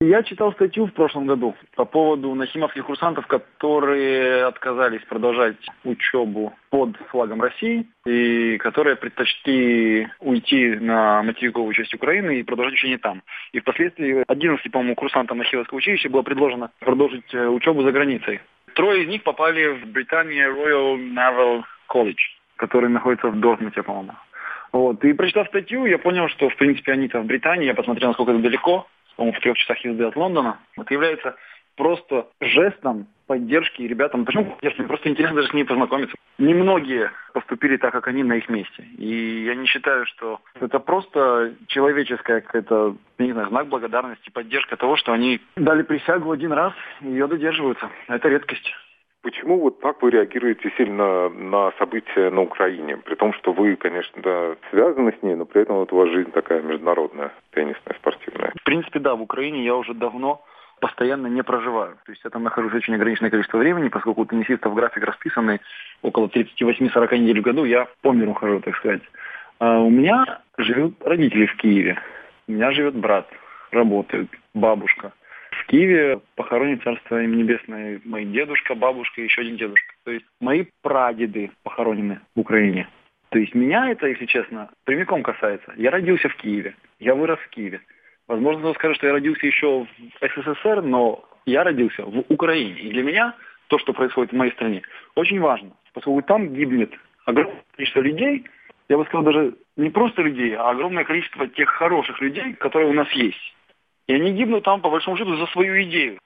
Я читал статью в прошлом году по поводу нахимовских курсантов, которые отказались продолжать учебу под флагом России и которые предпочли уйти на материковую часть Украины и продолжать учение там. И впоследствии 11, по-моему, курсантам Нахимовского училища было предложено продолжить учебу за границей. 3 из них попали в Британию Royal Naval College, который находится в Дортмуте, по-моему. Вот. И прочитав статью, я понял, что, в принципе, они-то в Британии, я посмотрел, насколько это далеко, по-моему, в 3 часах езды от Лондона. Это является просто жестом поддержки ребятам. Почему поддержки? Просто интересно даже с ними познакомиться. Немногие поступили так, как они на их месте. И я не считаю, что это просто человеческая какая-то, не знаю, знак благодарности, поддержка того, что они дали присягу один раз и ее додерживаются. Это редкость. Почему вот так вы реагируете сильно на события на Украине? При том, что вы, конечно, да, связаны с ней, но при этом вот у вас жизнь такая международная, теннисная, спортивная. В принципе, да, в Украине я уже давно постоянно не проживаю. То есть я там нахожусь очень ограниченное количество времени, поскольку у теннисистов график расписанный около 38-40 недель в году, я по миру хожу, так сказать. А у меня живут родители в Киеве. У меня живет брат, работает, бабушка. В Киеве похоронен, царство им небесное, мой дедушка, бабушка и еще один дедушка. То есть мои прадеды похоронены в Украине. То есть меня это, если честно, прямиком касается. Я родился в Киеве, я вырос в Киеве. Возможно, кто-то скажет, что я родился еще в СССР, но я родился в Украине. И для меня то, что происходит в моей стране, очень важно. Поскольку там гибнет огромное количество людей, я бы сказал, даже не просто людей, а огромное количество тех хороших людей, которые у нас есть. И они гибнут там, по большому счету, за свою идею.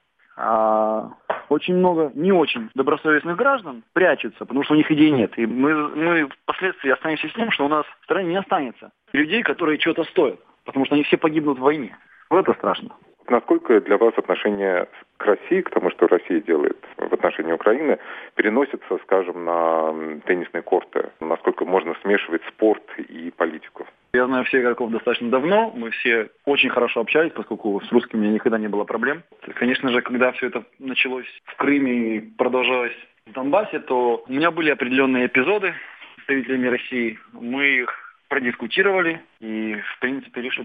А очень много не очень добросовестных граждан прячутся, потому что у них идей нет. И мы впоследствии останемся с тем, что у нас в стране не останется людей, которые чего-то стоят, потому что они все погибнут в войне. Вот это страшно. Насколько для вас отношение к России, к тому, что Россия делает в отношении Украины, переносится, скажем, на теннисные корты? Насколько можно смешивать спорт и политику? Я знаю всех игроков достаточно давно, мы все очень хорошо общались, поскольку с русскими у меня никогда не было проблем. Конечно же, когда все это началось в Крыме и продолжалось в Донбассе, то у меня были определенные эпизоды с представителями России. Мы их продискутировали и, в принципе, решили.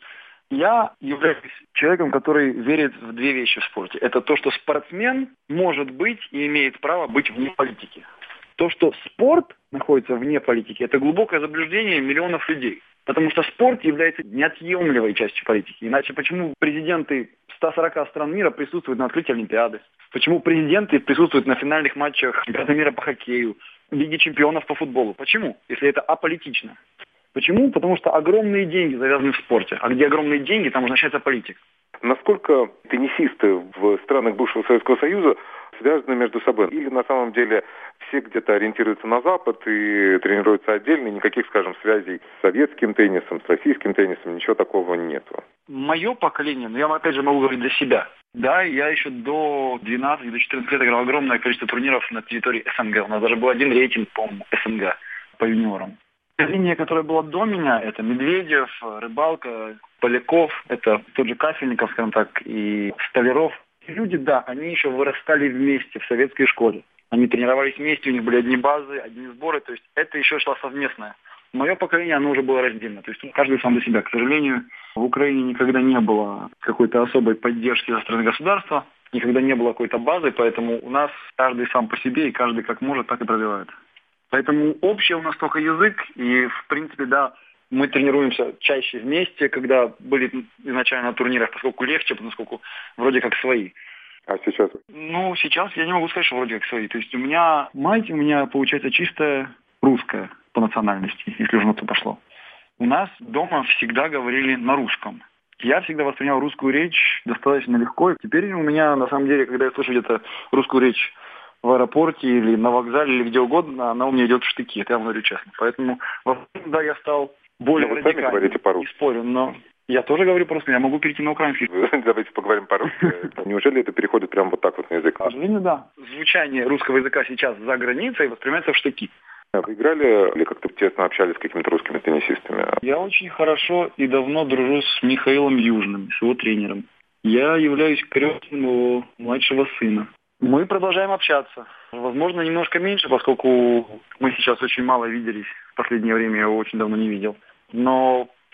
Я являюсь человеком, который верит в 2 вещи в спорте. Это то, что спортсмен может быть и имеет право быть вне политики. То, что спорт находится вне политики, это глубокое заблуждение миллионов людей. Потому что спорт является неотъемлемой частью политики. Иначе почему президенты 140 стран мира присутствуют на открытии Олимпиады? Почему президенты присутствуют на финальных матчах чемпионата мира по хоккею, Лиги чемпионов по футболу? Почему? Если это аполитично. Почему? Потому что огромные деньги завязаны в спорте. А где огромные деньги, там назначается политик. Насколько теннисисты в странах бывшего Советского Союза связаны между собой? Или на самом деле все где-то ориентируются на Запад и тренируются отдельно, и никаких, скажем, связей с советским теннисом, с российским теннисом, ничего такого нету? Мое поколение, я опять же могу говорить для себя. Да, я еще до 12-14 лет играл огромное количество турниров на территории СНГ. У нас даже был один рейтинг, по-моему, СНГ по юниорам. Линия, которая была до меня, это Медведев, Рыбалка, Поляков, это тот же Кафельников, скажем так, и Столяров. Люди, да, они еще вырастали вместе в советской школе. Они тренировались вместе, у них были одни базы, одни сборы, то есть это еще шла совместная. Мое поколение, оно уже было раздельно, то есть каждый сам для себя. К сожалению, в Украине никогда не было какой-то особой поддержки со стороны государства, никогда не было какой-то базы, поэтому у нас каждый сам по себе и каждый как может, так и развивает. Поэтому общий у нас только язык, и, в принципе, да, мы тренируемся чаще вместе, когда были изначально на турнирах, поскольку легче, поскольку вроде как свои. А сейчас? Ну, сейчас я не могу сказать, что вроде как свои. То есть мать у меня, получается, чистая русская по национальности, если уже на то пошло. У нас дома всегда говорили на русском. Я всегда воспринял русскую речь достаточно легко. Теперь у меня, на самом деле, когда я слышу где-то русскую речь в аэропорте или на вокзале, или где угодно, она у меня идет в штыки, это я вам говорю честно. Поэтому, да, я стал более радикальным. Вы говорите по-русски. Не спорю, но я тоже говорю по-русски, я могу перейти на украинский. Давайте поговорим по-русски. Неужели это переходит прямо вот так вот на язык? К сожалению, да. Звучание русского языка сейчас за границей воспринимается в штыки. Вы играли или как-то тесно общались с какими-то русскими теннисистами? Я очень хорошо и давно дружу с Михаилом Южным, с его тренером. Я являюсь крестным его младшего сына. Мы продолжаем общаться. Возможно, немножко меньше, поскольку мы сейчас очень мало виделись. В последнее время я его очень давно не видел. Но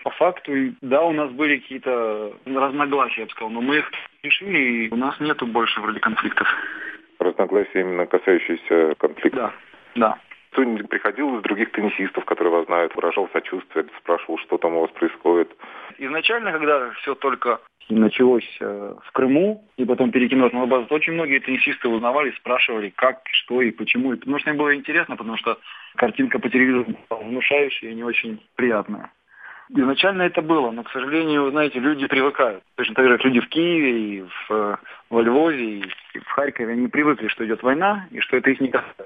По факту, да, у нас были какие-то разногласия, я бы сказал, но мы их решили, и у нас нету больше вроде конфликтов. Разногласия именно касающиеся конфликта? Да. Кто-нибудь приходил из других теннисистов, которые вас знают, выражал сочувствие, спрашивал, что там у вас происходит? Изначально, когда все только началось в Крыму, и потом перекинулось на базу, очень многие теннисисты узнавали, спрашивали, как, что и почему. И потому что мне было интересно, потому что картинка по телевизору была внушающая и не очень приятная. Изначально это было, но, к сожалению, знаете, люди привыкают. Точно так же, как люди в Киеве, и во Львове, и в Харькове, они привыкли, что идет война, и что это их не касается.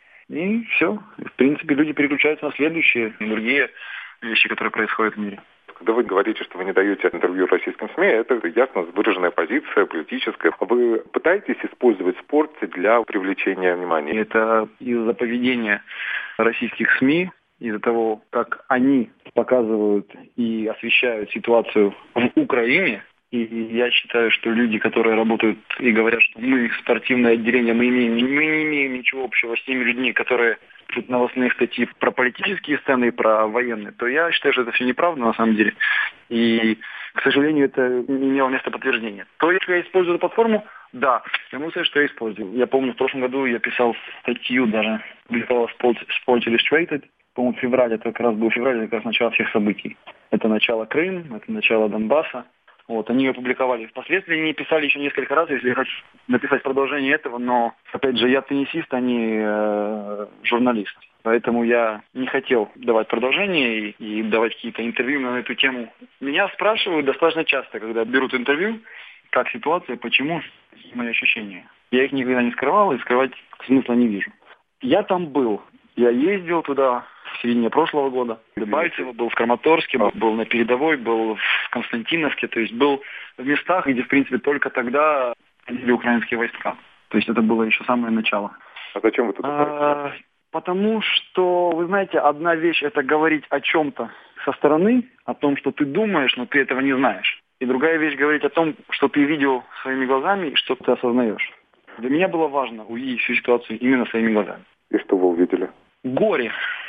И все. В принципе, люди переключаются на следующие, другие вещи, которые происходят в мире. Когда вы говорите, что вы не даете интервью российским СМИ, это ясно выраженная позиция политическая. Вы пытаетесь использовать спорт для привлечения внимания? Это из-за поведения российских СМИ, из-за того, как они показывают и освещают ситуацию в Украине. И я считаю, что люди, которые работают и говорят, что мы спортивное отделение, мы не имеем ничего общего с теми людьми, которые пишут новостные статьи про политические сцены и про военные, то я считаю, что это все неправда на самом деле. И, к сожалению, это не имело места подтверждения. То, если я использую эту платформу, да, я могу сказать, что я использую. Я помню, в прошлом году я писал статью, даже публиковал в Sport Illustrated, по-моему, февраль, это как раз был февраль, это как раз начало всех событий. Это начало Крыма, это начало Донбасса. Вот, они ее опубликовали. Впоследствии они писали еще несколько раз, если я хочу написать продолжение этого, но, опять же, я теннисист, а не журналист. Поэтому я не хотел давать продолжение и давать какие-то интервью на эту тему. Меня спрашивают достаточно часто, когда берут интервью, как ситуация, почему, мои ощущения. Я их никогда не скрывал и скрывать смысла не вижу. Я там был. Я ездил туда в середине прошлого года. В Дебальцево, был в Краматорске, был на передовой, был в Константиновке. То есть был в местах, где, в принципе, только тогда ходили украинские войска. То есть это было еще самое начало. А зачем вы туда поехали? Потому что, вы знаете, одна вещь – это говорить о чем-то со стороны, о том, что ты думаешь, но ты этого не знаешь. И другая вещь – говорить о том, что ты видел своими глазами и что ты осознаешь. Для меня было важно увидеть всю ситуацию именно своими глазами. И что вы увидели? Горе,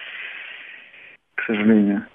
к сожалению.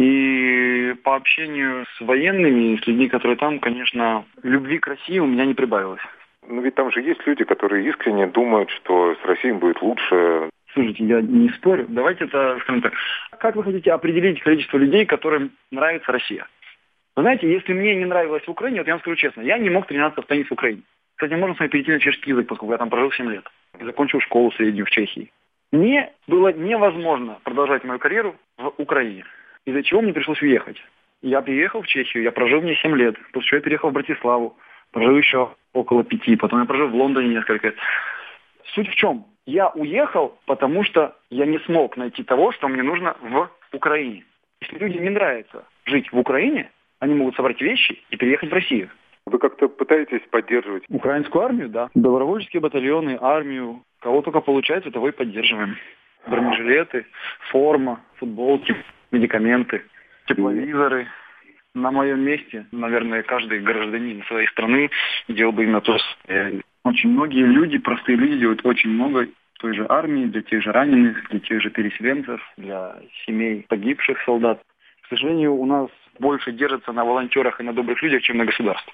И по общению с военными, с людьми, которые там, конечно, любви к России у меня не прибавилось. Но ведь там же есть люди, которые искренне думают, что с Россией будет лучше. Слушайте, я не спорю. Давайте это, скажем так. Как вы хотите определить количество людей, которым нравится Россия? Вы знаете, если мне не нравилось в Украине, вот я вам скажу честно, я не мог тренироваться в теннис в Украине. Кстати, можно с вами перейти на чешский язык, поскольку я там прожил 7 лет. И закончил школу среднюю в Чехии. Мне было невозможно продолжать мою карьеру в Украине, из-за чего мне пришлось уехать. Я приехал в Чехию, я прожил в ней 7 лет, после чего я переехал в Братиславу, прожил еще около 5, потом я прожил в Лондоне несколько лет. Суть в чем? Я уехал, потому что я не смог найти того, что мне нужно в Украине. Если людям не нравится жить в Украине, они могут собрать вещи и переехать в Россию. Вы как-то пытаетесь поддерживать украинскую армию, да. Добровольческие батальоны, армию. Кого только получается, того и поддерживаем. Бронежилеты, форма, футболки, медикаменты, тепловизоры. На моем месте, наверное, каждый гражданин своей страны делал бы именно то, что очень многие люди, простые люди делают очень много в той же армии, для тех же раненых, для тех же переселенцев, для семей погибших солдат. К сожалению, у нас больше держится на волонтерах и на добрых людях, чем на государстве.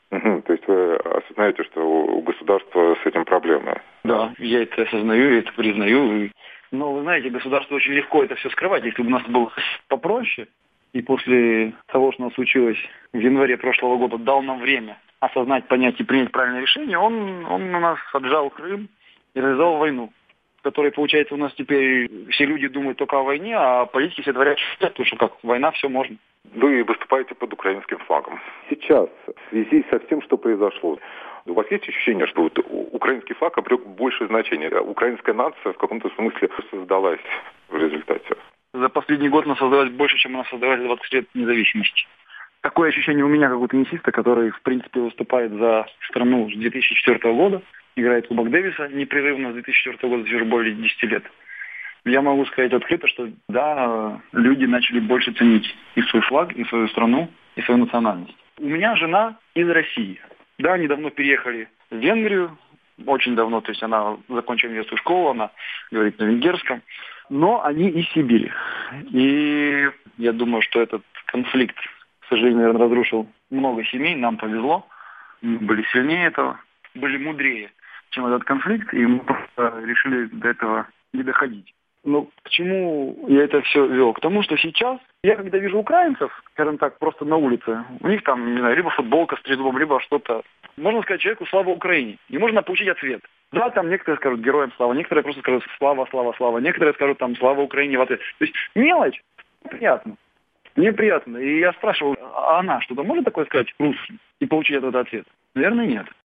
То есть вы осознаете, что у государства с этим проблемы? Да, я это осознаю, я это признаю. Но, вы знаете, государству очень легко это все скрывать. Если бы у нас было попроще, и после того, что у нас случилось в январе прошлого года, дал нам время осознать, понять и принять правильное решение, он у нас отжал Крым и реализовал войну, в которой, получается, у нас теперь все люди думают только о войне, а политики все творят, потому что как война, все можно. Вы выступаете под украинским флагом. Сейчас, в связи со всем, что произошло, у вас есть ощущение, что вот украинский флаг обрел большее значение? Украинская нация в каком-то смысле создалась в результате? За последний год она создалась больше, чем она создалась за 20 лет независимости. Такое ощущение у меня, как у теннисиста, который, в принципе, выступает за страну с 2004 года, играет в Кубок Дэвиса непрерывно с 2004 года, уже более 10 лет. Я могу сказать открыто, что да, люди начали больше ценить и свой флаг, и свою страну, и свою национальность. У меня жена из России. Да, они давно переехали в Венгрию, очень давно, то есть она закончила венгерскую школу, она говорит на венгерском. но они и Сибирь. И я думаю, что этот конфликт, к сожалению, наверное, разрушил много семей. Нам повезло. Мы были сильнее этого, были мудрее, чем этот конфликт. И мы просто решили до этого не доходить. Но к чему я это все вел? К тому, что сейчас я, когда вижу украинцев, скажем так, просто на улице, у них там, не знаю, либо футболка с трезубом, либо что-то. Можно сказать человеку «Слава Украине». И можно получить ответ. Да, там некоторые скажут «Героям слава», некоторые просто скажут «Слава, слава, слава», некоторые скажут там «Слава Украине» в ответ. То есть мелочь, приятно. Мне приятно. И я спрашивал, а она что-то может такое сказать русским и получить этот ответ? Наверное, нет.